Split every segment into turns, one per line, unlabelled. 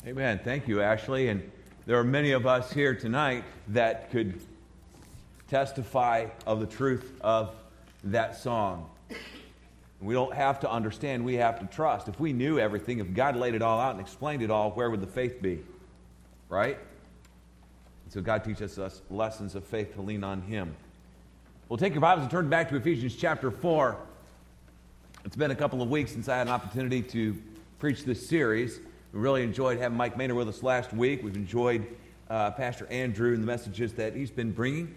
Amen. Thank you, Ashley. And there are many of us here tonight that could testify of the truth of that song. We don't have to understand, we have to trust. If we knew everything, if God laid it all out and explained it all, where would the faith be? Right? And so God teaches us lessons of faith to lean on Him. Well, take your Bibles and turn back to Ephesians chapter 4. It's been a couple of weeks since I had an opportunity to preach this series. We really enjoyed having Mike Maynard with us last week. We've enjoyed Pastor Andrew and the messages that he's been bringing.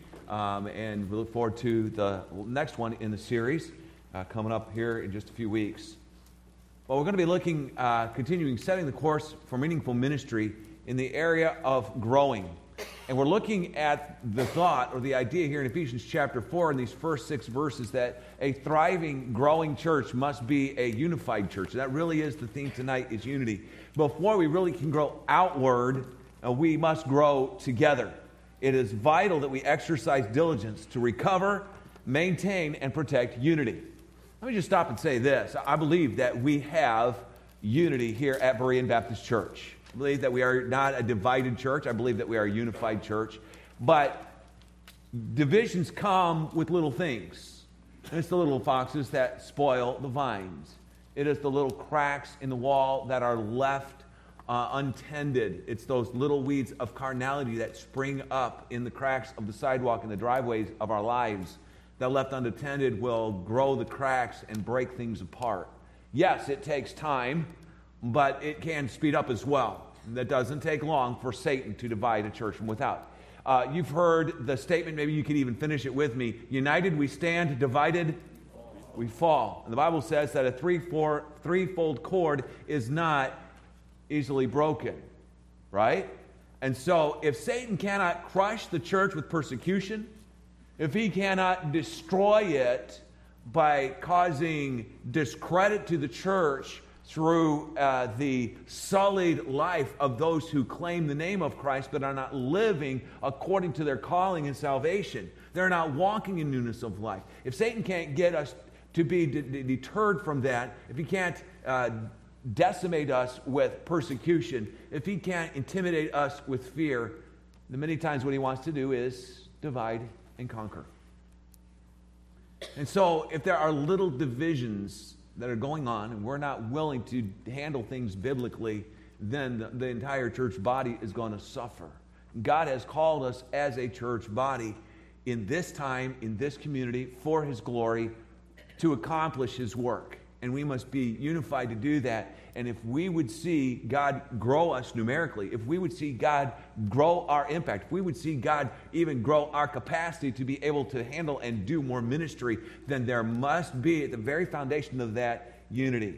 And we look forward to the next one in the series coming up here in just a few weeks. Well, we're going to be looking, continuing, setting the course for meaningful ministry in the area of growing. And we're looking at the thought or the idea here in Ephesians chapter 4 in these first 6 verses that a thriving, growing church must be a unified church. That really is the theme tonight, is unity. Before we really can grow outward, we must grow together. It is vital that we exercise diligence to recover, maintain, and protect unity. Let me just stop and say this. I believe that we have unity here at Berean Baptist Church. I believe that we are not a divided church. I believe that we are a unified church. But divisions come with little things. And it's the little foxes that spoil the vines. It is the little cracks in the wall that are left untended. It's those little weeds of carnality that spring up in the cracks of the sidewalk and the driveways of our lives that left unattended will grow the cracks and break things apart. Yes, it takes time, but it can speed up as well. That doesn't take long for Satan to divide a church from without. You've heard the statement, maybe you could even finish it with me. United we stand, divided we fall. And the Bible says that a threefold cord is not easily broken, right? And so if Satan cannot crush the church with persecution, if he cannot destroy it by causing discredit to the church through the sullied life of those who claim the name of Christ but are not living according to their calling and salvation, they're not walking in newness of life. If Satan can't get us to be deterred from that, if he can't decimate us with persecution, if he can't intimidate us with fear, then many times what he wants to do is divide and conquer. And so if there are little divisions that are going on and we're not willing to handle things biblically, then the entire church body is going to suffer. God has called us as a church body in this time, in this community, for His glory, to accomplish His work. And we must be unified to do that. And if we would see God grow us numerically, if we would see God grow our impact, if we would see God even grow our capacity to be able to handle and do more ministry, then there must be at the very foundation of that unity.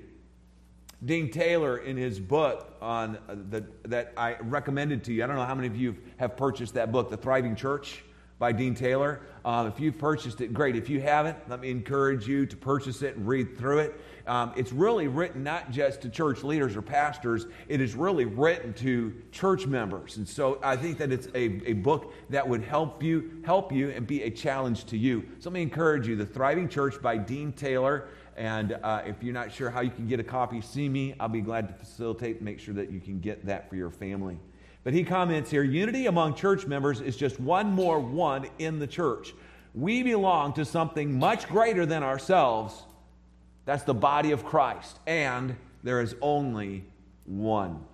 Dean Taylor, in his book on that I recommended to you, I don't know how many of you have purchased that book, The Thriving Church by Dean Taylor. If you've purchased it, great. If you haven't, let me encourage you to purchase it and read through it. It's really written not just to church leaders or pastors. It is really written to church members. And so I think that it's a book that would help you and be a challenge to you. So let me encourage you, The Thriving Church by Dean Taylor. And if you're not sure how you can get a copy, see me. I'll be glad to facilitate and make sure that you can get that for your family. But he comments here, unity among church members is just one more one in the church. We belong to something much greater than ourselves. That's the body of Christ. And there is only one.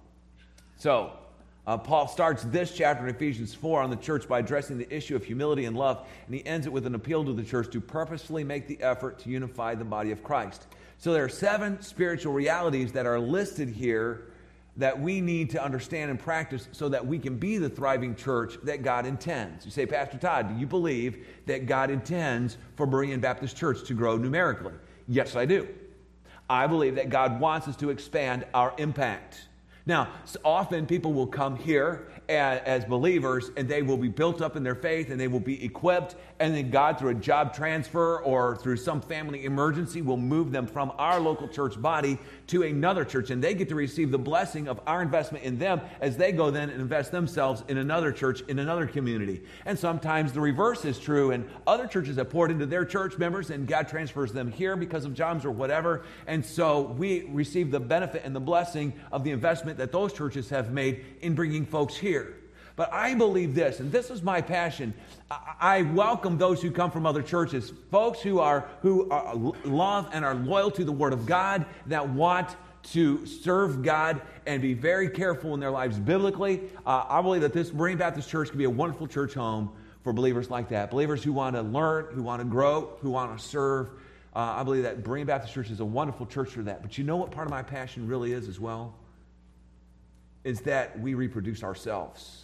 So, Paul starts this chapter in Ephesians 4 on the church by addressing the issue of humility and love. And he ends it with an appeal to the church to purposefully make the effort to unify the body of Christ. So there are 7 spiritual realities that are listed here that we need to understand and practice so that we can be the thriving church that God intends. You say, Pastor Todd, do you believe that God intends for Berean Baptist Church to grow numerically? Yes, I do. I believe that God wants us to expand our impact. Now, so often people will come here as believers and they will be built up in their faith and they will be equipped, and then God, through a job transfer or through some family emergency, will move them from our local church body to another church, and they get to receive the blessing of our investment in them as they go then and invest themselves in another church, in another community. And sometimes the reverse is true, and other churches have poured into their church members, and God transfers them here because of jobs or whatever. And so we receive the benefit and the blessing of the investment that those churches have made in bringing folks here. But I believe this, and this is my passion. I welcome those who come from other churches, folks who love and are loyal to the Word of God, that want to serve God and be very careful in their lives biblically. I believe that this Berean Baptist Church can be a wonderful church home for believers like that, believers who want to learn, who want to grow, who want to serve. I believe that Berean Baptist Church is a wonderful church for that. But you know what part of my passion really is as well? Is that we reproduce ourselves.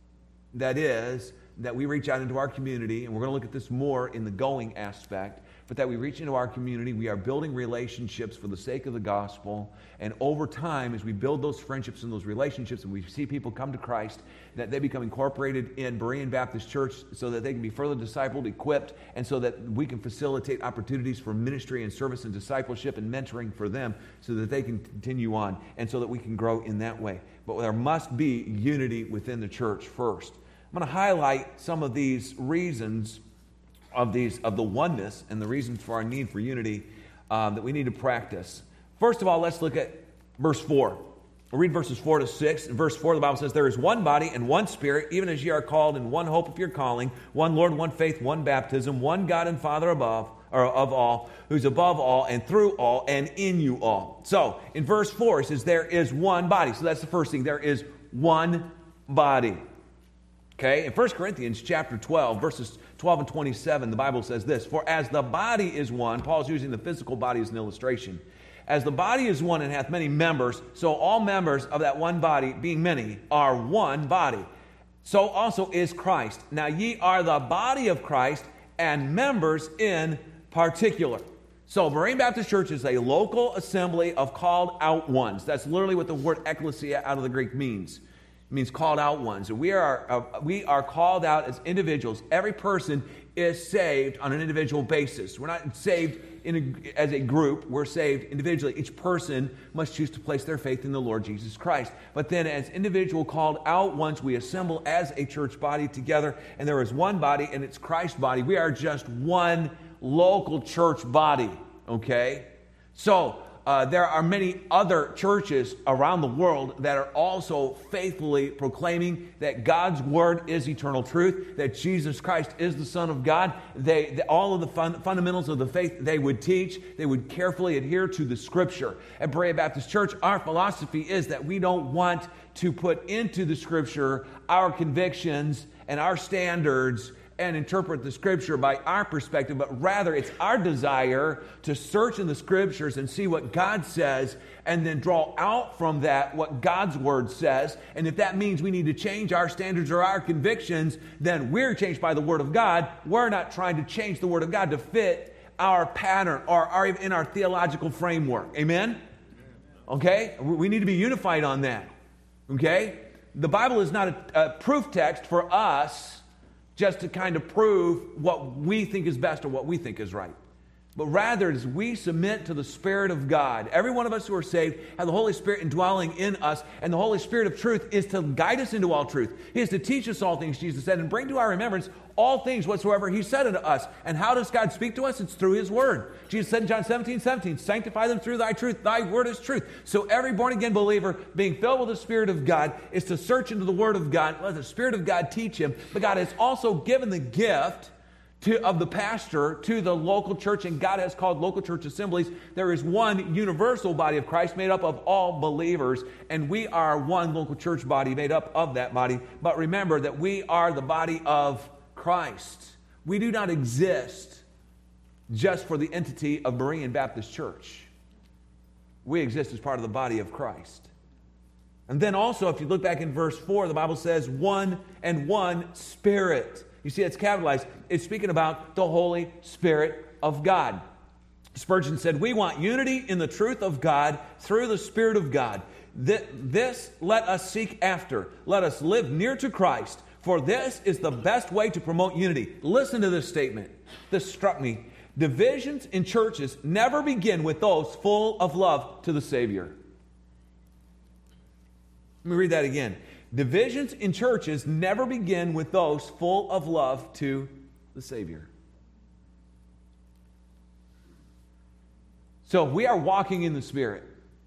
That is, that we reach out into our community, and we're going to look at this more in the going aspect, but that we reach into our community, we are building relationships for the sake of the gospel, and over time, as we build those friendships and those relationships, and we see people come to Christ, that they become incorporated in Berean Baptist Church so that they can be further discipled, equipped, and so that we can facilitate opportunities for ministry and service and discipleship and mentoring for them so that they can continue on, and so that we can grow in that way. But there must be unity within the church first. I'm going to highlight some of these reasons of the oneness and the reasons for our need for unity that we need to practice. First of all, let's look at verse 4. We'll read verses 4 to 6. In verse 4, the Bible says, "There is one body and one Spirit, even as ye are called in one hope of your calling, one Lord, one faith, one baptism, one God and Father of all, who's above all and through all and in you all." So, in verse 4, it says, there is one body. So that's the first thing. There is one body. Okay, in 1 Corinthians chapter 12, verses 12 and 27, the Bible says this, "For as the body is one," Paul's using the physical body as an illustration, "as the body is one and hath many members, so all members of that one body, being many, are one body. So also is Christ. Now ye are the body of Christ, and members in particular." So Berean Baptist Church is a local assembly of called out ones. That's literally what the word ecclesia out of the Greek means. It means called out ones. We are called out as individuals. Every person is saved on an individual basis. We're not saved as a group. We're saved individually. Each person must choose to place their faith in the Lord Jesus Christ. But then as individual called out ones, we assemble as a church body together, and there is one body, and it's Christ's body. We are just one local church body, okay? So, there are many other churches around the world that are also faithfully proclaiming that God's Word is eternal truth, that Jesus Christ is the Son of God. All of the fundamentals of the faith they would teach, they would carefully adhere to the Scripture. At Berean Baptist Church, our philosophy is that we don't want to put into the Scripture our convictions and our standards and interpret the Scripture by our perspective, but rather it's our desire to search in the Scriptures and see what God says and then draw out from that what God's Word says. And if that means we need to change our standards or our convictions, then we're changed by the Word of God. We're not trying to change the Word of God to fit our pattern or in our theological framework. Amen? Okay? We need to be unified on that. Okay? The Bible is not a proof text for us just to kind of prove what we think is best or what we think is right. But rather, as we submit to the Spirit of God, every one of us who are saved have the Holy Spirit indwelling in us, and the Holy Spirit of truth is to guide us into all truth. He is to teach us all things, Jesus said, and bring to our remembrance all things whatsoever He said unto us. And how does God speak to us? It's through His Word. Jesus said in John 17:17, "Sanctify them through Thy truth. Thy Word is truth." So every born-again believer, being filled with the Spirit of God, is to search into the Word of God, let the Spirit of God teach him. But God has also given the gift of the pastor to the local church, and God has called local church assemblies. There is one universal body of Christ made up of all believers, and we are one local church body made up of that body. But remember that we are the body of Christ. We do not exist just for the entity of Berean Baptist Church. We exist as part of the body of Christ. And then also, if you look back in verse 4, the Bible says one and one Spirit. You see, it's capitalized. It's speaking about the Holy Spirit of God. Spurgeon said, "We want unity in the truth of God through the Spirit of God. This let us seek after. Let us live near to Christ, for this is the best way to promote unity." Listen to this statement. This struck me. Divisions in churches never begin with those full of love to the Savior. Let me read that again. Divisions in churches never begin with those full of love to the Savior. So if we are walking in the Spirit,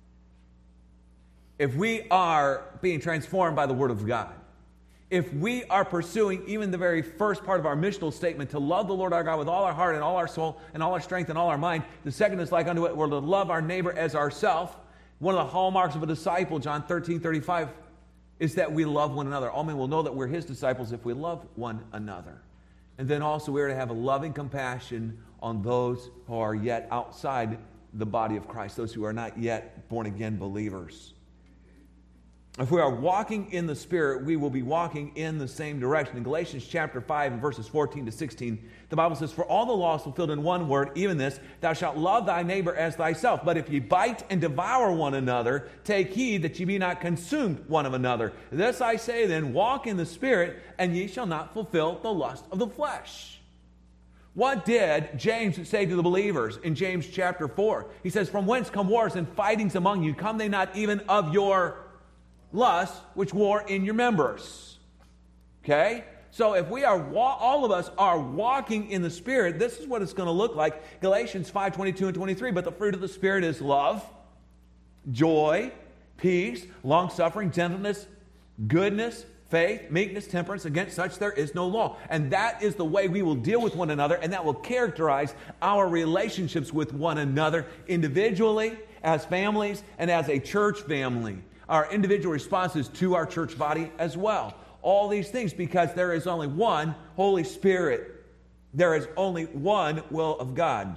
if we are being transformed by the Word of God, if we are pursuing even the very first part of our missional statement to love the Lord our God with all our heart and all our soul and all our strength and all our mind, the second is like unto it, we're to love our neighbor as ourselves. One of the hallmarks of a disciple, John 13:35, is that we love one another. All men will know that we're His disciples if we love one another. And then also we're to have a loving compassion on those who are yet outside the body of Christ, those who are not yet born-again believers. If we are walking in the Spirit, we will be walking in the same direction. In Galatians chapter 5 and verses 14 to 16, the Bible says, "For all the law is fulfilled in one word, even this, thou shalt love thy neighbor as thyself. But if ye bite and devour one another, take heed that ye be not consumed one of another. This I say then, walk in the Spirit, and ye shall not fulfill the lust of the flesh." What did James say to the believers in James chapter 4? He says, "From whence come wars and fightings among you? Come they not even of your lust which war in your members?" Okay? So if we are, all of us are walking in the Spirit, this is what it's going to look like. Galatians 5:22 and 23, "But the fruit of the Spirit is love, joy, peace, long-suffering, gentleness, goodness, faith, meekness, temperance. Against such there is no law." And that is the way we will deal with one another, and that will characterize our relationships with one another individually, as families, and as a church family. Our individual responses to our church body as well. All these things because there is only one Holy Spirit. There is only one will of God.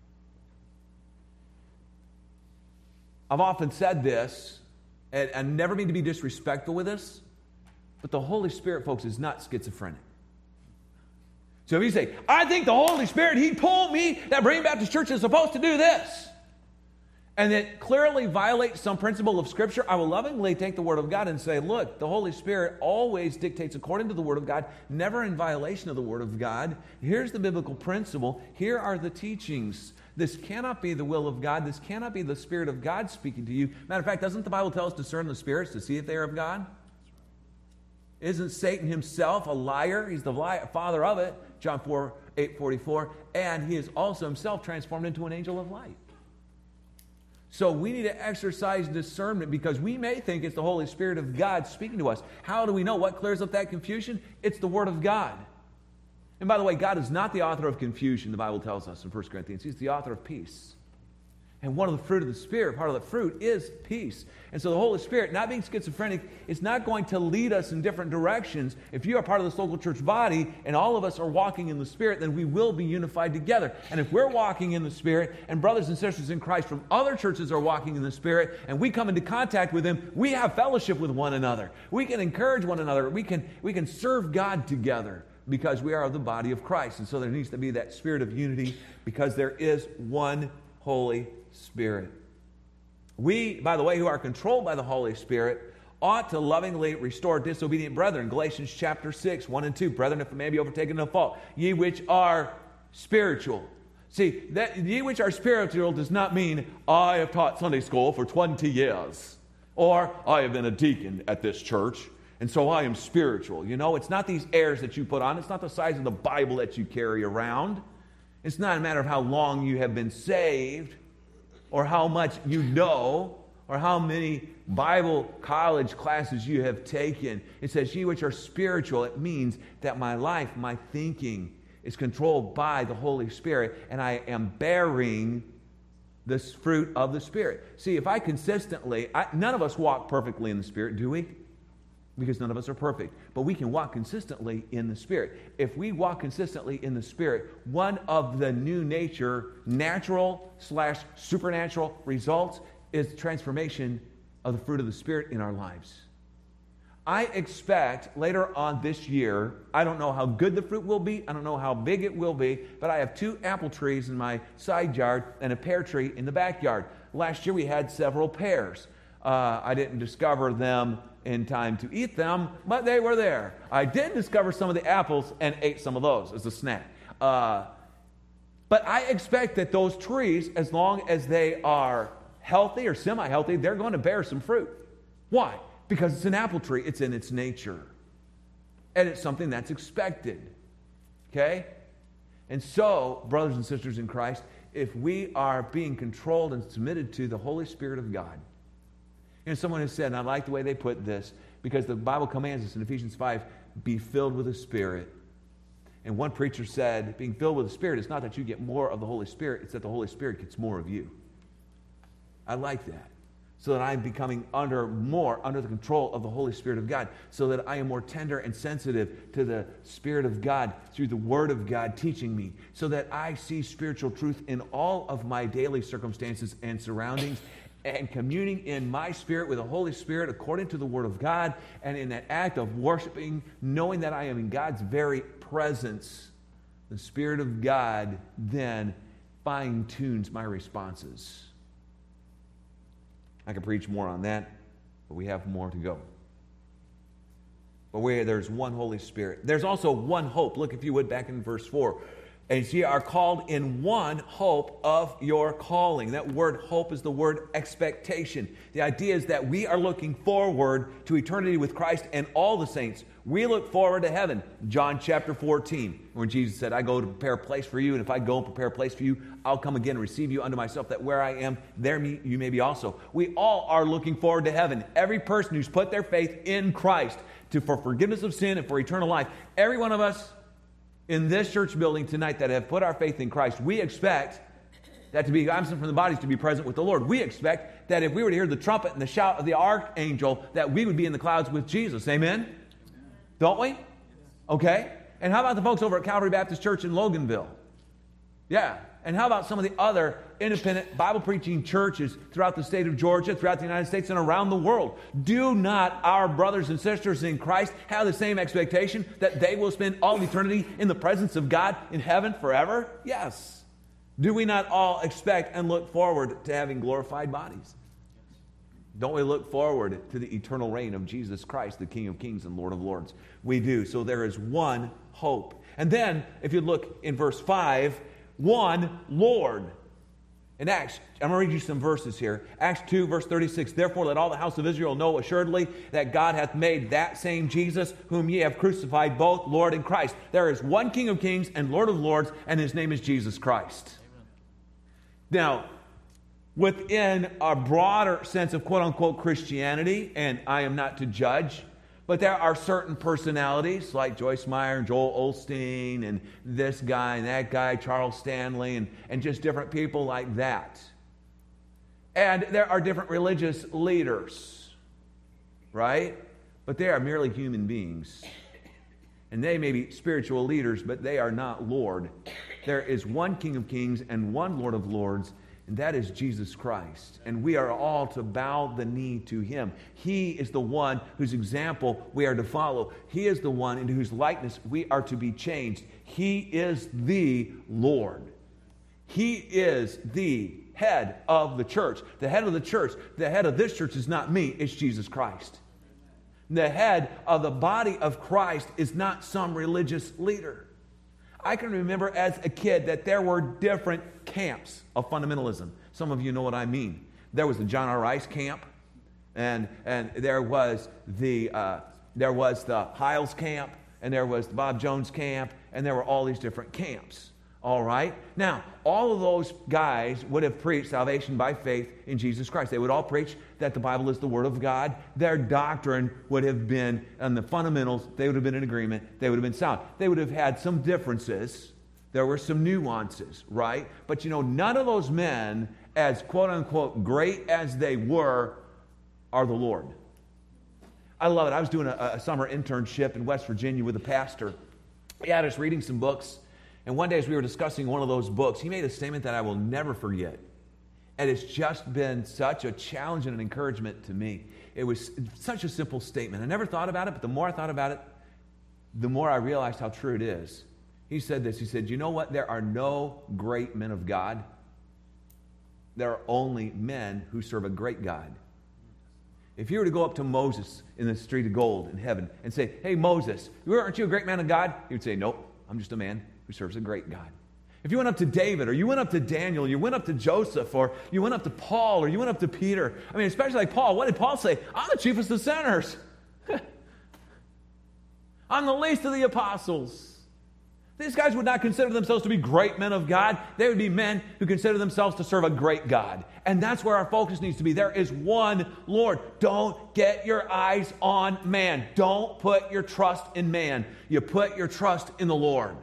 I've often said this, and I never mean to be disrespectful with this, but the Holy Spirit, folks, is not schizophrenic. So if you say, "I think the Holy Spirit, He told me that Berean Baptist Church is supposed to do this," and it clearly violates some principle of Scripture, I will lovingly take the Word of God and say, look, the Holy Spirit always dictates according to the Word of God, never in violation of the Word of God. Here's the biblical principle. Here are the teachings. This cannot be the will of God. This cannot be the Spirit of God speaking to you. Matter of fact, doesn't the Bible tell us to discern the spirits to see if they are of God? Isn't Satan himself a liar? He's the father of it, John 8:44, and he is also himself transformed into an angel of light. So we need to exercise discernment because we may think it's the Holy Spirit of God speaking to us. How do we know? What clears up that confusion? It's the Word of God. And by the way, God is not the author of confusion, the Bible tells us in 1 Corinthians. He's the author of peace. And one of the fruit of the Spirit, part of the fruit, is peace. And so the Holy Spirit, not being schizophrenic, is not going to lead us in different directions. If you are part of this local church body and all of us are walking in the Spirit, then we will be unified together. And if we're walking in the Spirit and brothers and sisters in Christ from other churches are walking in the Spirit and we come into contact with them, we have fellowship with one another. We can encourage one another. We can serve God together because we are the body of Christ. And so there needs to be that spirit of unity because there is one Holy Spirit. We, by the way, who are controlled by the Holy Spirit, ought to lovingly restore disobedient brethren. Galatians chapter 6, 1 and 2. "Brethren, if a man be overtaken in a fault, ye which are spiritual." See, that ye which are spiritual does not mean, "I have taught Sunday school for 20 years," or "I have been a deacon at this church, and so I am spiritual." You know, it's not these airs that you put on. It's not the size of the Bible that you carry around. It's not a matter of how long you have been saved, or how much you know, or how many Bible college classes you have taken. It says, "Ye which are spiritual." It means that my life, my thinking is controlled by the Holy Spirit, and I am bearing this fruit of the Spirit. See, if I consistently, none of us walk perfectly in the Spirit, do we? Because none of us are perfect. But we can walk consistently in the Spirit. If we walk consistently in the Spirit, one of the new nature, natural/supernatural results is transformation of the fruit of the Spirit in our lives. I expect later on this year, I don't know how good the fruit will be, I don't know how big it will be, but I have 2 apple trees in my side yard and a pear tree in the backyard. Last year we had several pears. I didn't discover them in time to eat them, but they were there. I did discover some of the apples and ate some of those as a snack. But But I expect that those trees, as long as they are healthy or semi-healthy, they're going to bear some fruit. Why? Because it's an apple tree. It's in its nature. And it's something that's expected. Okay? And so, brothers and sisters in Christ, if we are being controlled and submitted to the Holy Spirit of God, someone has said, and I like the way they put this, because the Bible commands us in Ephesians 5, be filled with the Spirit. And one preacher said, being filled with the Spirit, it's not that you get more of the Holy Spirit, it's that the Holy Spirit gets more of you. I like that. So that I'm becoming more under the control of the Holy Spirit of God, so that I am more tender and sensitive to the Spirit of God through the Word of God teaching me, so that I see spiritual truth in all of my daily circumstances and surroundings, and communing in my spirit with the Holy Spirit according to the Word of God, and in that act of worshiping, knowing that I am in God's very presence, the Spirit of God then fine-tunes my responses. I can preach more on that, but we have more to go. But where there's one Holy Spirit, there's also one hope. Look, if you would, back in verse 4. And ye are called in one hope of your calling. That word hope is the word expectation. The idea is that we are looking forward to eternity with Christ and all the saints. We look forward to heaven. John chapter 14, when Jesus said, I go to prepare a place for you, and if I go and prepare a place for you, I'll come again and receive you unto myself, that where I am, there you may be also. We all are looking forward to heaven. Every person who's put their faith in Christ for forgiveness of sin and for eternal life, every one of us in this church building tonight that have put our faith in Christ, we expect that to be absent from the bodies to be present with the Lord. We expect that if we were to hear the trumpet and the shout of the archangel, that we would be in the clouds with Jesus. Amen? Don't we? Okay. And how about the folks over at Calvary Baptist Church in Loganville? Yeah. And how about some of the other independent Bible-preaching churches throughout the state of Georgia, throughout the United States, and around the world? Do not our brothers and sisters in Christ have the same expectation that they will spend all of eternity in the presence of God in heaven forever? Yes. Do we not all expect and look forward to having glorified bodies? Don't we look forward to the eternal reign of Jesus Christ, the King of Kings and Lord of Lords? We do. So there is one hope. And then, if you look in verse 5, one Lord. In Acts, I'm going to read you some verses here. Acts 2, verse 36. Therefore, let all the house of Israel know assuredly that God hath made that same Jesus, whom ye have crucified, both Lord and Christ. There is one King of Kings and Lord of Lords, and his name is Jesus Christ. Amen. Now, within a broader sense of quote-unquote Christianity, and I am not to judge, but there are certain personalities like Joyce Meyer and Joel Osteen and this guy and that guy, Charles Stanley, and just different people like that. And there are different religious leaders, right? But they are merely human beings. And they may be spiritual leaders, but they are not Lord. There is one King of Kings and one Lord of Lords, and that is Jesus Christ. And we are all to bow the knee to him. He is the one whose example we are to follow. He is the one into whose likeness we are to be changed. He is the Lord. He is the head of the church. The head of the church, the head of this church is not me, it's Jesus Christ. The head of the body of Christ is not some religious leader. I can remember as a kid that there were different camps of fundamentalism. Some of you know what I mean. There was the John R. Rice camp, and there was the Hiles camp, and there was the Bob Jones camp, and there were all these different camps. All right? Now, all of those guys would have preached salvation by faith in Jesus Christ. They would all preach that the Bible is the Word of God. Their doctrine would have been, and the fundamentals, they would have been in agreement. They would have been sound. They would have had some differences. There were some nuances, right? But none of those men, as quote-unquote great as they were, are the Lord. I love it. I was doing a summer internship in West Virginia with a pastor. He had us reading some books. And one day as we were discussing one of those books, he made a statement that I will never forget. And it's just been such a challenge and an encouragement to me. It was such a simple statement. I never thought about it, but the more I thought about it, the more I realized how true it is. He said this. He said, you know what? There are no great men of God. There are only men who serve a great God. If you were to go up to Moses in the street of gold in heaven and say, hey, Moses, aren't you a great man of God? He would say, nope, I'm just a man who serves a great God. If you went up to David, or you went up to Daniel, you went up to Joseph, or you went up to Paul, or you went up to Peter, I mean, especially like Paul, what did Paul say? I'm the chiefest of sinners. I'm the least of the apostles. These guys would not consider themselves to be great men of God. They would be men who consider themselves to serve a great God. And that's where our focus needs to be. There is one Lord. Don't get your eyes on man. Don't put your trust in man. You put your trust in the Lord.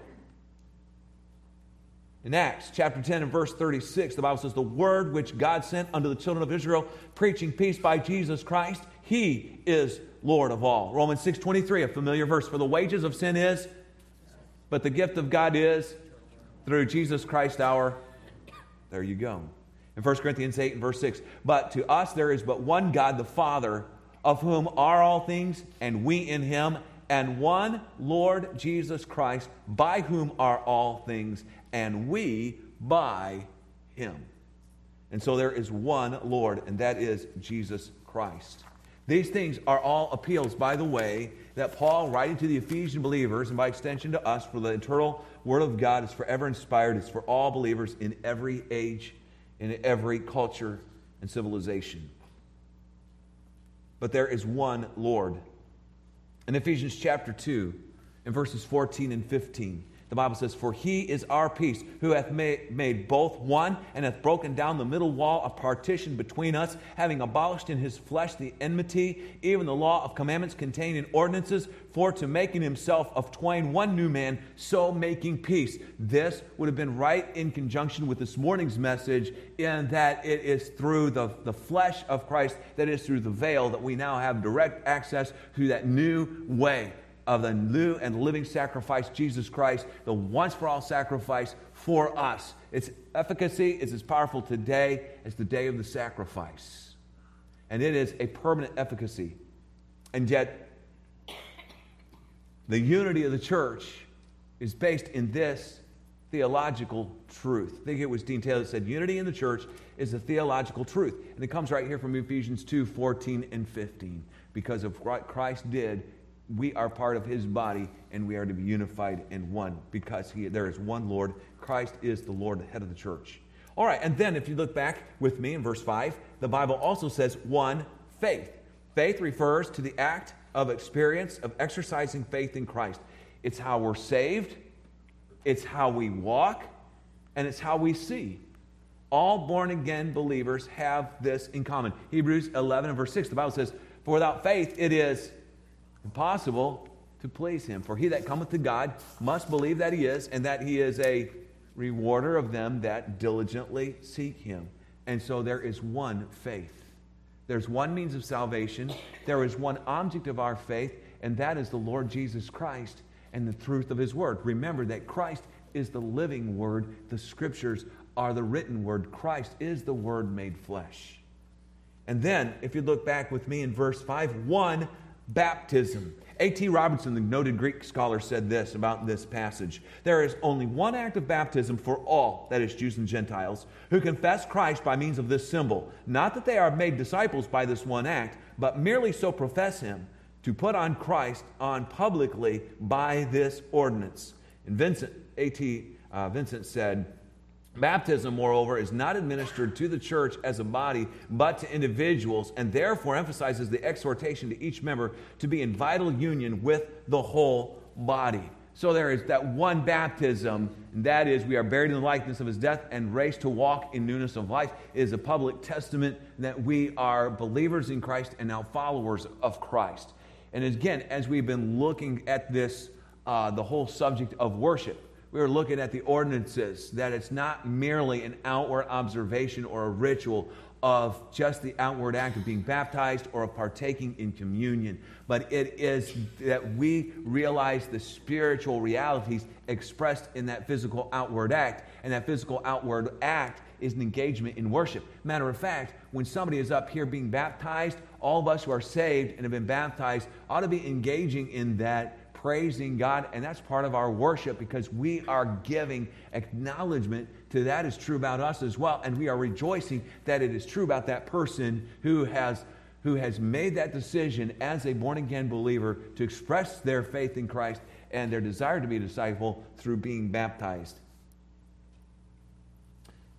In Acts chapter 10 and verse 36, the Bible says, the word which God sent unto the children of Israel, preaching peace by Jesus Christ, he is Lord of all. Romans 6:23, a familiar verse. For the wages of sin is, but the gift of God is through Jesus Christ our... There you go. In 1 Corinthians 8 and verse 6, but to us there is but one God, the Father, of whom are all things, and we in him, and one Lord Jesus Christ, by whom are all things, and we by him. And so there is one Lord, and that is Jesus Christ. These things are all appeals, by the way, that Paul, writing to the Ephesian believers, and by extension to us, for the eternal Word of God is forever inspired. It's for all believers in every age, in every culture and civilization. But there is one Lord. In Ephesians chapter 2, in verses 14 and 15, the Bible says, for he is our peace, who hath made both one, and hath broken down the middle wall of partition between us, having abolished in his flesh the enmity, even the law of commandments contained in ordinances, for to make in himself of twain one new man, so making peace. This would have been right in conjunction with this morning's message, in that it is through the flesh of Christ, that is through the veil, that we now have direct access to that new way of the new and living sacrifice, Jesus Christ, the once-for-all sacrifice for us. Its efficacy is as powerful today as the day of the sacrifice. And it is a permanent efficacy. And yet, the unity of the church is based in this theological truth. I think it was Dean Taylor that said, unity in the church is a theological truth. And it comes right here from Ephesians 2, 14 and 15. Because of what Christ did, we are part of his body, and we are to be unified in one, because there is one Lord. Christ is the Lord, the head of the church. All right, and then if you look back with me in verse 5, the Bible also says one faith. Faith refers to the act of experience of exercising faith in Christ. It's how we're saved, it's how we walk, and it's how we see. All born-again believers have this in common. Hebrews 11 and verse 6, the Bible says, for without faith it is impossible to please him. For he that cometh to God must believe that he is, and that he is a rewarder of them that diligently seek him. And so there is one faith. There's one means of salvation. There is one object of our faith, and that is the Lord Jesus Christ and the truth of his word. Remember that Christ is the living word. The scriptures are the written word. Christ is the word made flesh. And then, if you look back with me in verse 5, one baptism. A.T. Robertson, the noted Greek scholar, said this about this passage. There is only one act of baptism for all, that is Jews and Gentiles, who confess Christ by means of this symbol. Not that they are made disciples by this one act, but merely so profess him, to put on Christ on publicly by this ordinance. And A.T. Vincent said, baptism, moreover, is not administered to the church as a body, but to individuals, and therefore emphasizes the exhortation to each member to be in vital union with the whole body. So there is that one baptism, and that is we are buried in the likeness of his death and raised to walk in newness of life. It is a public testament that we are believers in Christ and now followers of Christ. And again, as we've been looking at this, the whole subject of worship, we were looking at the ordinances, that it's not merely an outward observation or a ritual of just the outward act of being baptized or of partaking in communion, but it is that we realize the spiritual realities expressed in that physical outward act, and that physical outward act is an engagement in worship. Matter of fact, when somebody is up here being baptized, all of us who are saved and have been baptized ought to be engaging in that, praising God, and that's part of our worship, because we are giving acknowledgement to that is true about us as well, and we are rejoicing that it is true about that person who has made that decision as a born-again believer to express their faith in Christ and their desire to be a disciple through being baptized.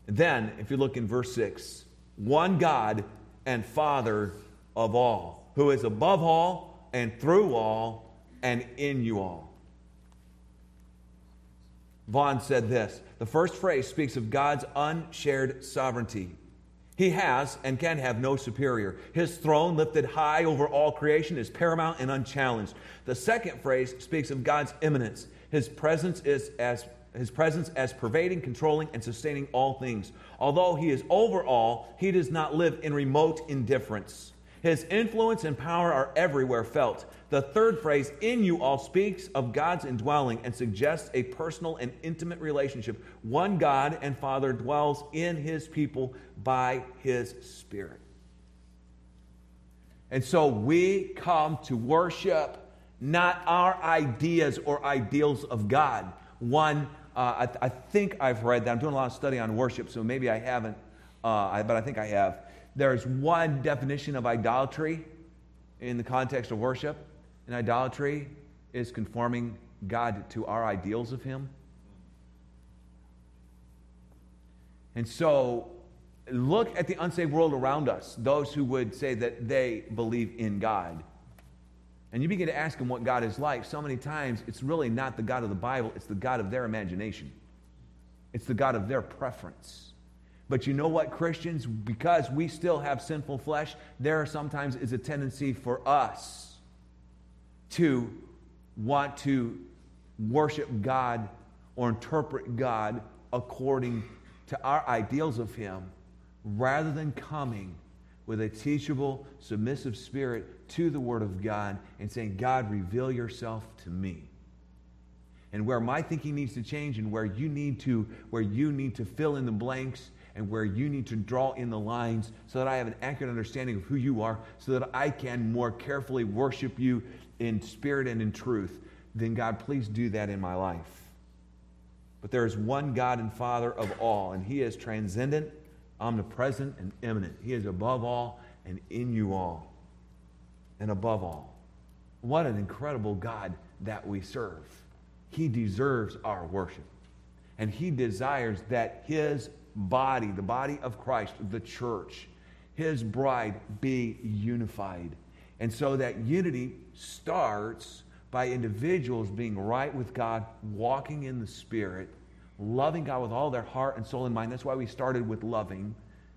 Then, if you look in verse 6, one God and Father of all, who is above all and through all and in you all. Vaughan said this: the first phrase speaks of God's unshared sovereignty. He has and can have no superior. His throne, lifted high over all creation, is paramount and unchallenged. The second phrase speaks of God's immanence. His presence as pervading, controlling, and sustaining all things. Although he is over all, he does not live in remote indifference. His influence and power are everywhere felt. The third phrase, in you all, speaks of God's indwelling and suggests a personal and intimate relationship. One God and Father dwells in his people by his Spirit. And so we come to worship not our ideas or ideals of God. I think I've read that. I'm doing a lot of study on worship, so maybe I haven't, but I think I have. There's one definition of idolatry in the context of worship, and idolatry is conforming God to our ideals of him. And so, look at the unsaved world around us, those who would say that they believe in God. And you begin to ask them what God is like. So many times, it's really not the God of the Bible, it's the God of their imagination. It's the God of their preference. But you know what, Christians? Because we still have sinful flesh, there sometimes is a tendency for us to want to worship God or interpret God according to our ideals of him, rather than coming with a teachable, submissive spirit to the Word of God and saying, God, reveal yourself to me. And where my thinking needs to change, and where you need to fill in the blanks, and where you need to draw in the lines so that I have an accurate understanding of who you are, so that I can more carefully worship you in spirit and in truth, then God, please do that in my life. But there is one God and Father of all, and he is transcendent, omnipresent, and immanent. He is above all and in you all and above all. What an incredible God that we serve. He deserves our worship. And he desires that his body, the body of Christ, the church, his bride, be unified. And so that unity starts by individuals being right with God, walking in the Spirit, loving God with all their heart and soul and mind. That's why we started with loving.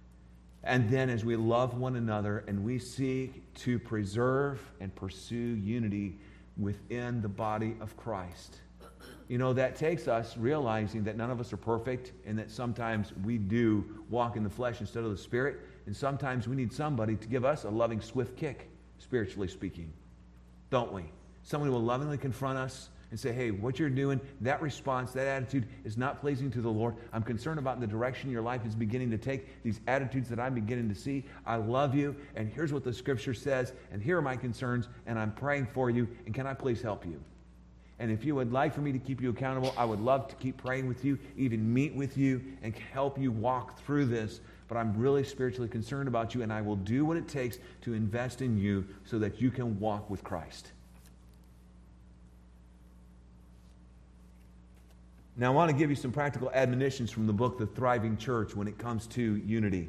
And then as we love one another and we seek to preserve and pursue unity within the body of Christ. You know, that takes us realizing that none of us are perfect, and that sometimes we do walk in the flesh instead of the Spirit, and sometimes we need somebody to give us a loving, swift kick, spiritually speaking. Don't we? Someone who will lovingly confront us and say, hey, what you're doing, that response, that attitude is not pleasing to the Lord. I'm concerned about the direction your life is beginning to take, these attitudes that I'm beginning to see. I love you, and here's what the Scripture says, and here are my concerns, and I'm praying for you, and can I please help you? And if you would like for me to keep you accountable, I would love to keep praying with you, even meet with you, and help you walk through this. But I'm really spiritually concerned about you, and I will do what it takes to invest in you so that you can walk with Christ. Now, I want to give you some practical admonitions from the book, The Thriving Church, when it comes to unity.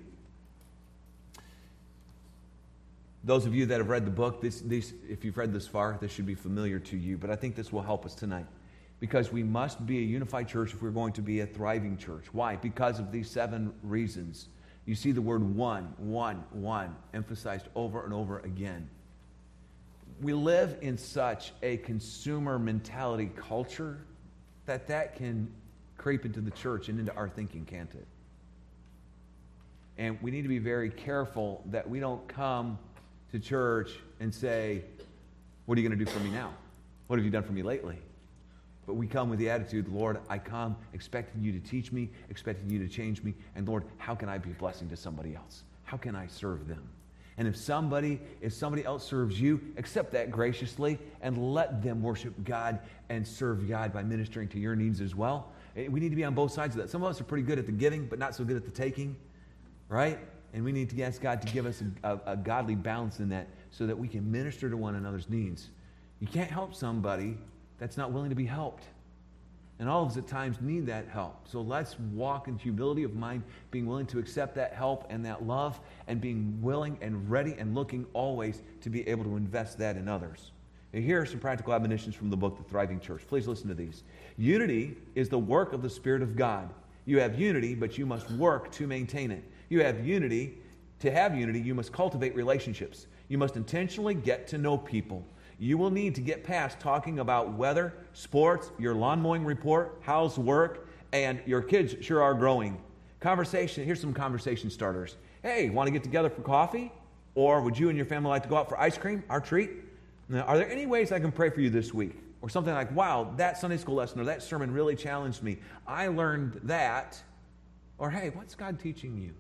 Those of you that have read the book, if you've read this far, this should be familiar to you. But I think this will help us tonight. Because we must be a unified church if we're going to be a thriving church. Why? Because of these 7 reasons. You see the word one, emphasized over and over again. We live in such a consumer mentality culture that can creep into the church and into our thinking, can't it? And we need to be very careful that we don't come to church and say, what are you going to do for me now? What have you done for me lately? But we come with the attitude, Lord, I come expecting you to teach me, expecting you to change me, and Lord, how can I be a blessing to somebody else? How can I serve them? And if somebody else serves you, accept that graciously and let them worship God and serve God by ministering to your needs as well. We need to be on both sides of that. Some of us are pretty good at the giving, but not so good at the taking, right? And we need to ask God to give us a godly balance in that so that we can minister to one another's needs. You can't help somebody that's not willing to be helped. And all of us at times need that help. So let's walk in humility of mind, being willing to accept that help and that love, and being willing and ready and looking always to be able to invest that in others. And here are some practical admonitions from the book, The Thriving Church. Please listen to these. Unity is the work of the Spirit of God. You have unity, but you must work to maintain it. You have unity. To have unity, you must cultivate relationships. You must intentionally get to know people. You will need to get past talking about weather, sports, your lawn mowing report, how's work, and your kids sure are growing. Conversation, here's some conversation starters. Hey, want to get together for coffee? Or would you and your family like to go out for ice cream, our treat? Now, are there any ways I can pray for you this week? Or something like, wow, that Sunday school lesson or that sermon really challenged me. I learned that. Or, hey, what's God teaching you?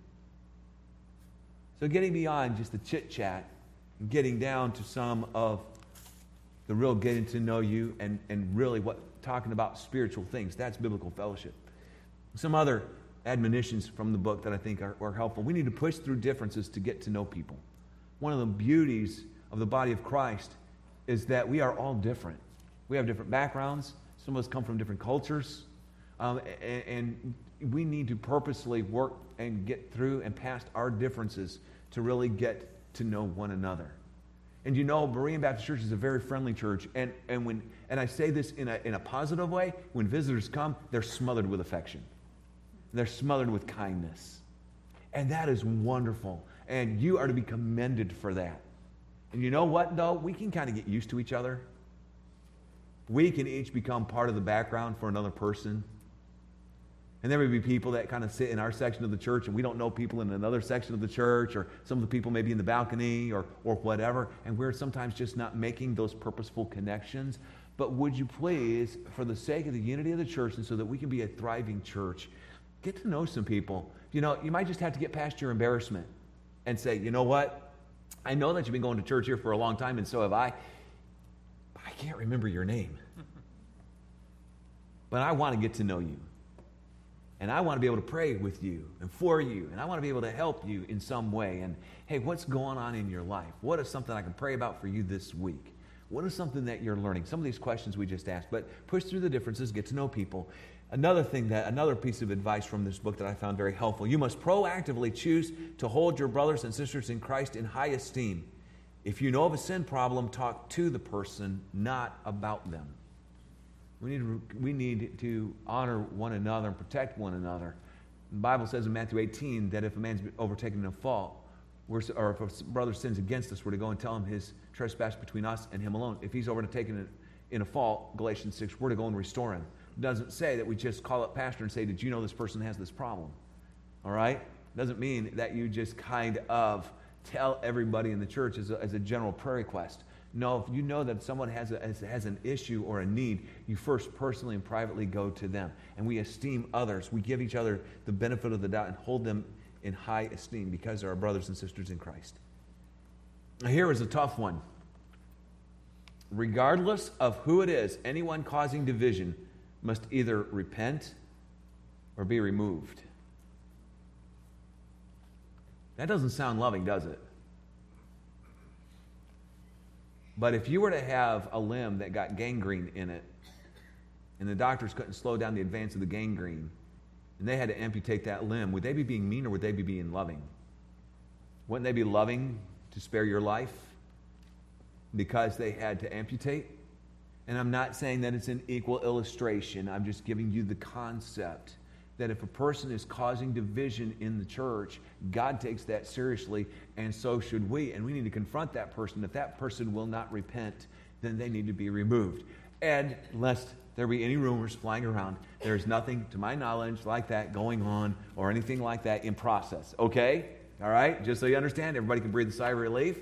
So getting beyond just the chit-chat and getting down to some of the real getting to know you and really talking about spiritual things. That's biblical fellowship. Some other admonitions from the book that I think are helpful. We need to push through differences to get to know people. One of the beauties of the body of Christ is that we are all different. We have different backgrounds. Some of us come from different cultures. And we need to purposely work and get through and past our differences to really get to know one another. And you know, Berean Baptist Church is a very friendly church. And I say this in a positive way. When visitors come, they're smothered with affection. They're smothered with kindness. And that is wonderful. And you are to be commended for that. And you know what, though? We can kind of get used to each other. We can each become part of the background for another person. And there may be people that kind of sit in our section of the church and we don't know people in another section of the church, or some of the people maybe in the balcony or whatever, and we're sometimes just not making those purposeful connections. But would you please, for the sake of the unity of the church and so that we can be a thriving church, get to know some people. You know, you might just have to get past your embarrassment and say, you know what? I know that you've been going to church here for a long time, and so have I. But I can't remember your name. But I want to get to know you. And I want to be able to pray with you and for you. And I want to be able to help you in some way. And, hey, what's going on in your life? What is something I can pray about for you this week? What is something that you're learning? Some of these questions we just asked. But push through the differences, get to know people. Another piece of advice from this book that I found very helpful. You must proactively choose to hold your brothers and sisters in Christ in high esteem. If you know of a sin problem, talk to the person, not about them. We need to honor one another and protect one another. The Bible says in Matthew 18 that if a man's overtaken in a fault, or if a brother sins against us, we're to go and tell him his trespass between us and him alone. If he's overtaken in a fault, Galatians 6, we're to go and restore him. It doesn't say that we just call up pastor and say, did you know this person has this problem? All right? It doesn't mean that you just kind of tell everybody in the church as a general prayer request. No, if you know that someone has an issue or a need, you first personally and privately go to them. And we esteem others. We give each other the benefit of the doubt and hold them in high esteem because they're our brothers and sisters in Christ. Now, here is a tough one. Regardless of who it is, anyone causing division must either repent or be removed. That doesn't sound loving, does it? But if you were to have a limb that got gangrene in it, and the doctors couldn't slow down the advance of the gangrene, and they had to amputate that limb, would they be being mean or would they be being loving? Wouldn't they be loving to spare your life because they had to amputate? And I'm not saying that it's an equal illustration. I'm just giving you the concept that if a person is causing division in the church, God takes that seriously, and so should we. And we need to confront that person. If that person will not repent, then they need to be removed. And lest there be any rumors flying around, there's nothing, to my knowledge, like that going on or anything like that in process. Okay? All right? Just so you understand, everybody can breathe a sigh of relief.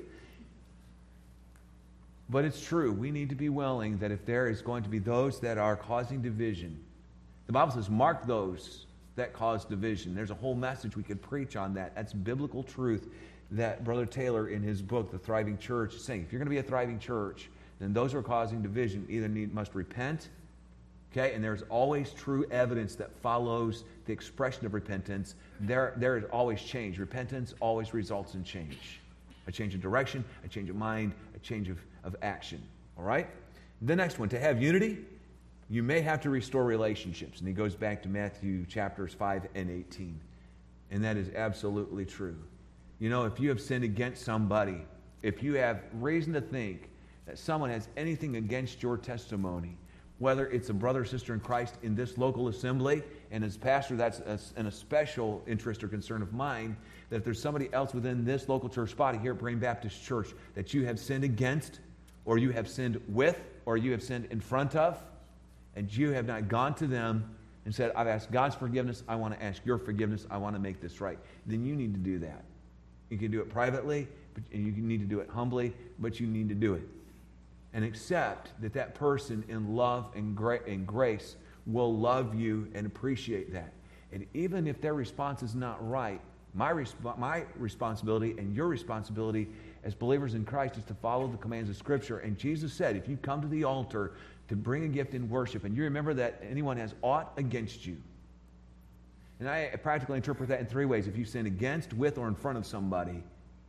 But it's true. We need to be willing that if there is going to be those that are causing division, the Bible says, mark those that cause division. There's a whole message we could preach on that. That's biblical truth that Brother Taylor in his book, The Thriving Church, is saying. If you're going to be a thriving church, then those who are causing division either must repent, okay, and there's always true evidence that follows the expression of repentance. There is always change. Repentance always results in change. A change of direction, a change of mind, a change of action. All right? The next one, to have unity, You may have to restore relationships. And he goes back to Matthew chapters 5 and 18. And that is absolutely true. You know, if you have sinned against somebody, if you have reason to think that someone has anything against your testimony, whether it's a brother or sister in Christ in this local assembly, and as pastor, that's an especial interest or concern of mine, that if there's somebody else within this local church body here at Brain Baptist Church that you have sinned against, or you have sinned with, or you have sinned in front of, and you have not gone to them and said, I've asked God's forgiveness, I want to ask your forgiveness, I want to make this right, then you need to do that. You can do it privately, and you need to do it humbly, but you need to do it. And accept that that person in love and grace will love you and appreciate that. And even if their response is not right, my responsibility and your responsibility as believers in Christ is to follow the commands of Scripture. And Jesus said, if you come to the altar to bring a gift in worship, and you remember that anyone has aught against you, and I practically interpret that in three ways. If you sin against, with, or in front of somebody,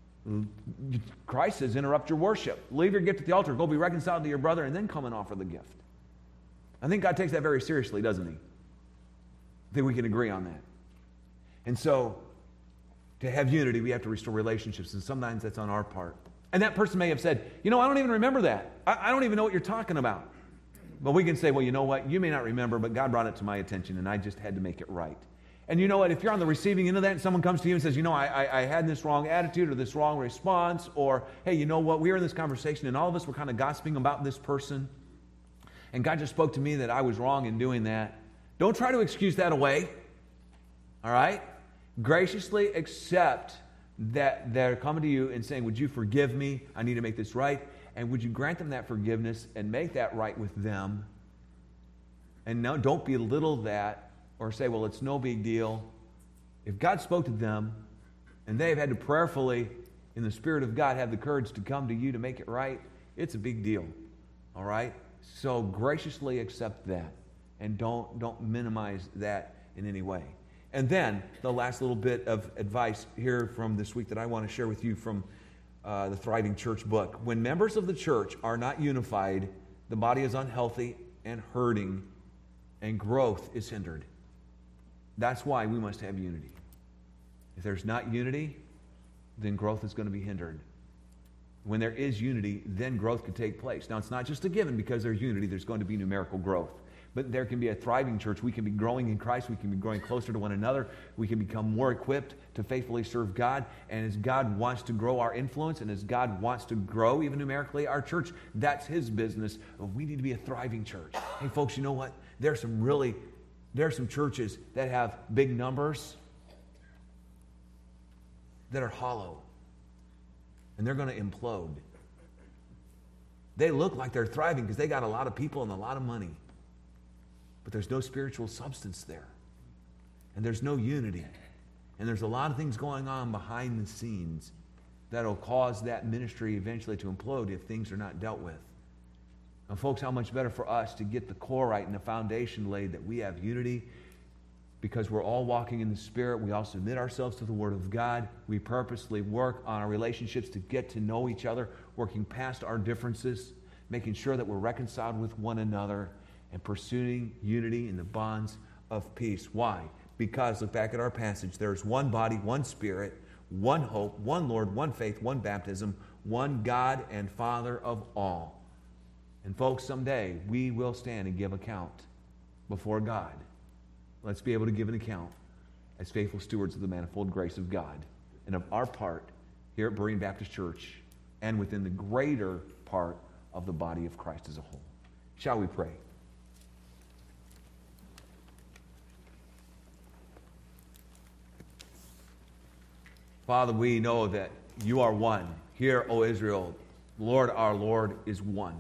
Christ says, interrupt your worship. Leave your gift at the altar. Go be reconciled to your brother, and then come and offer the gift. I think God takes that very seriously, doesn't he? I think we can agree on that. And so, to have unity, we have to restore relationships, and sometimes that's on our part. And that person may have said, I don't even remember that. I don't even know what you're talking about. But we can say, well, you know what? You may not remember, but God brought it to my attention, and I just had to make it right. And you know what? If you're on the receiving end of that and someone comes to you and says, I had this wrong attitude or this wrong response, or, hey, you know what? We were in this conversation and all of us were kind of gossiping about this person, and God just spoke to me that I was wrong in doing that. Don't try to excuse that away. All right? Graciously accept that they're coming to you and saying, would you forgive me? I need to make this right. And would you grant them that forgiveness and make that right with them? And no, don't belittle that or say, well, it's no big deal. If God spoke to them and they've had to prayerfully, in the Spirit of God, have the courage to come to you to make it right, it's a big deal. All right? So graciously accept that and don't minimize that in any way. And then the last little bit of advice here from this week that I want to share with you from the Thriving Church book. When members of the church are not unified, the body is unhealthy and hurting, and growth is hindered. That's why we must have unity. If there's not unity, then growth is going to be hindered. When there is unity, then growth can take place. Now, it's not just a given because there's unity, there's going to be numerical growth. But there can be a thriving church. We can be growing in Christ. We can be growing closer to one another. We can become more equipped to faithfully serve God. And as God wants to grow our influence, and as God wants to grow even numerically our church, that's His business. We need to be a thriving church. Hey, folks, you know what? There are some churches that have big numbers that are hollow. And they're going to implode. They look like they're thriving because they got a lot of people and a lot of money. But there's no spiritual substance there. And there's no unity. And there's a lot of things going on behind the scenes that'll cause that ministry eventually to implode if things are not dealt with. Now, folks, how much better for us to get the core right and the foundation laid that we have unity because we're all walking in the Spirit. We all submit ourselves to the Word of God. We purposely work on our relationships to get to know each other, working past our differences, making sure that we're reconciled with one another, and pursuing unity in the bonds of peace. Why? Because, look back at our passage, there's one body, one Spirit, one hope, one Lord, one faith, one baptism, one God and Father of all. And folks, someday we will stand and give account before God. Let's be able to give an account as faithful stewards of the manifold grace of God and of our part here at Berean Baptist Church and within the greater part of the body of Christ as a whole. Shall we pray? Father, we know that you are one. Hear, O Israel, Lord our Lord is one.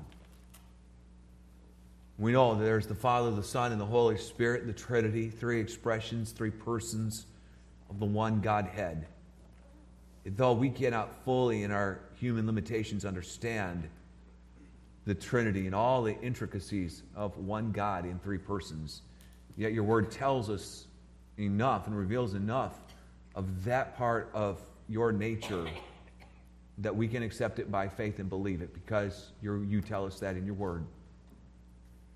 We know that there's the Father, the Son, and the Holy Spirit, the Trinity, three expressions, three persons of the one Godhead. Though we cannot fully in our human limitations understand the Trinity and all the intricacies of one God in three persons, yet your word tells us enough and reveals enough of that part of your nature that we can accept it by faith and believe it because you tell us that in your word.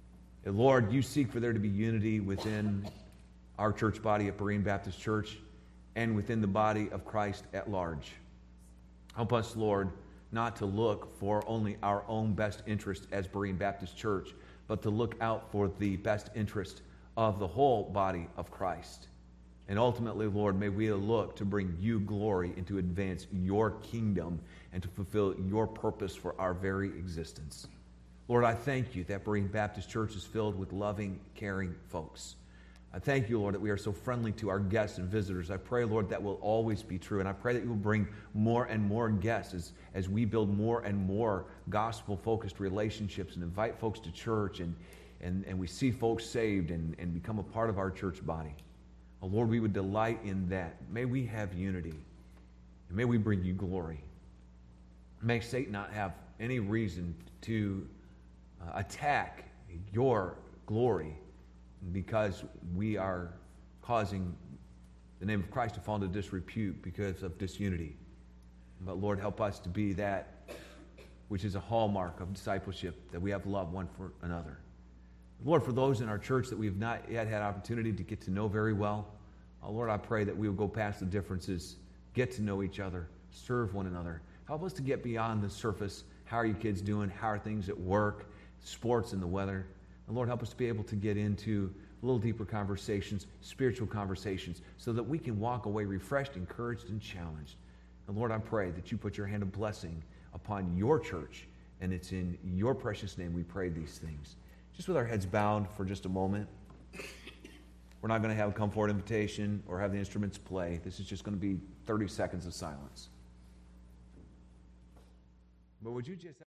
And Lord, you seek for there to be unity within our church body at Berean Baptist Church and within the body of Christ at large. Help us, Lord, not to look for only our own best interest as Berean Baptist Church, but to look out for the best interest of the whole body of Christ. And ultimately, Lord, may we look to bring you glory and to advance your kingdom and to fulfill your purpose for our very existence. Lord, I thank you that Berean Baptist Church is filled with loving, caring folks. I thank you, Lord, that we are so friendly to our guests and visitors. I pray, Lord, that will always be true. And I pray that you will bring more and more guests as we build more and more gospel-focused relationships and invite folks to church and we see folks saved and become a part of our church body. Oh, Lord, we would delight in that. May we have unity. And may we bring you glory. May Satan not have any reason to attack your glory because we are causing the name of Christ to fall into disrepute because of disunity. But Lord, help us to be that which is a hallmark of discipleship, that we have love one for another. Lord, for those in our church that we have not yet had opportunity to get to know very well, Lord, I pray that we will go past the differences, get to know each other, serve one another. Help us to get beyond the surface. How are you kids doing? How are things at work, sports, and the weather? And Lord, help us to be able to get into a little deeper conversations, spiritual conversations, so that we can walk away refreshed, encouraged, and challenged. And Lord, I pray that you put your hand of blessing upon your church, and it's in your precious name we pray these things. Just with our heads bowed for just a moment. We're not going to have a come forward invitation or have the instruments play. This is just going to be 30 seconds of silence. But would you just...